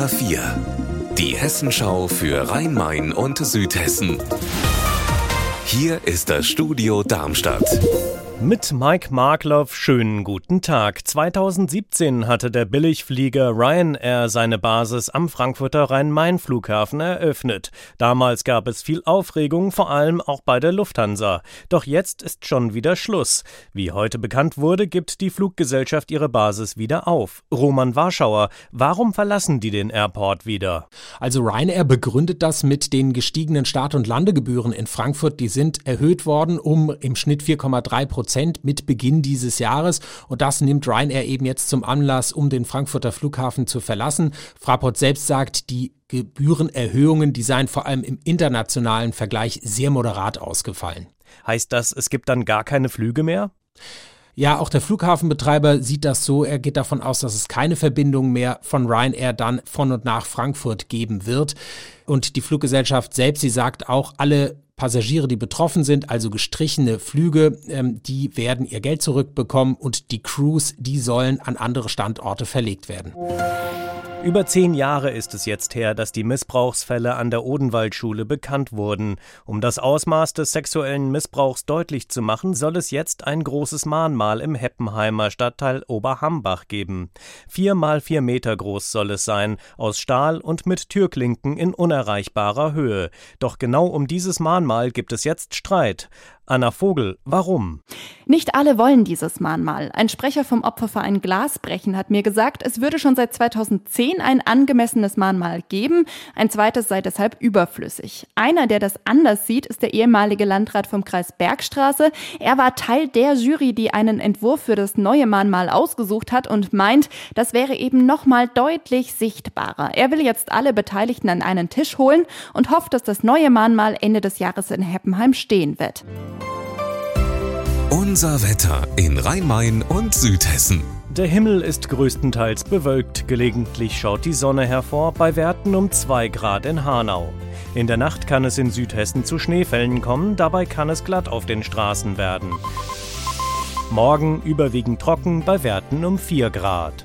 HR4, die Hessenschau für Rhein-Main und Südhessen. Hier ist das Studio Darmstadt. Mit Mike Markloff, schönen guten Tag. 2017 hatte der Billigflieger Ryanair seine Basis am Frankfurter Rhein-Main-Flughafen eröffnet. Damals gab es viel Aufregung, vor allem auch bei der Lufthansa. Doch jetzt ist schon wieder Schluss. Wie heute bekannt wurde, gibt die Fluggesellschaft ihre Basis wieder auf. Roman Warschauer, warum verlassen die den Airport wieder? Also Ryanair begründet das mit den gestiegenen Start- und Landegebühren in Frankfurt. Die sind erhöht worden um im Schnitt 4,3% mit Beginn dieses Jahres. Und das nimmt Ryanair eben jetzt zum Anlass, um den Frankfurter Flughafen zu verlassen. Fraport selbst sagt, die Gebührenerhöhungen, die seien vor allem im internationalen Vergleich sehr moderat ausgefallen. Heißt das, es gibt dann gar keine Flüge mehr? Ja, auch der Flughafenbetreiber sieht das so. Er geht davon aus, dass es keine Verbindung mehr von Ryanair dann von und nach Frankfurt geben wird. Und die Fluggesellschaft selbst, sie sagt auch, alle Passagiere, die betroffen sind, also gestrichene Flüge, die werden ihr Geld zurückbekommen und die Crews, die sollen an andere Standorte verlegt werden. Über 10 Jahre ist es jetzt her, dass die Missbrauchsfälle an der Odenwaldschule bekannt wurden. Um das Ausmaß des sexuellen Missbrauchs deutlich zu machen, soll es jetzt ein großes Mahnmal im Heppenheimer Stadtteil Oberhambach geben. 4 mal 4 Meter groß soll es sein, aus Stahl und mit Türklinken in unerreichbarer Höhe. Doch genau um dieses Mahnmal gibt es jetzt Streit. Anna Vogel, warum? Nicht alle wollen dieses Mahnmal. Ein Sprecher vom Opferverein Glasbrechen hat mir gesagt, es würde schon seit 2010 ein angemessenes Mahnmal geben, ein zweites sei deshalb überflüssig. Einer, der das anders sieht, ist der ehemalige Landrat vom Kreis Bergstraße. Er war Teil der Jury, die einen Entwurf für das neue Mahnmal ausgesucht hat und meint, das wäre eben nochmal deutlich sichtbarer. Er will jetzt alle Beteiligten an einen Tisch holen und hofft, dass das neue Mahnmal Ende des Jahres in Heppenheim stehen wird. Unser Wetter in Rhein-Main und Südhessen. Der Himmel ist größtenteils bewölkt, gelegentlich schaut die Sonne hervor, bei Werten um 2 Grad in Hanau. In der Nacht kann es in Südhessen zu Schneefällen kommen, dabei kann es glatt auf den Straßen werden. Morgen überwiegend trocken, bei Werten um 4 Grad.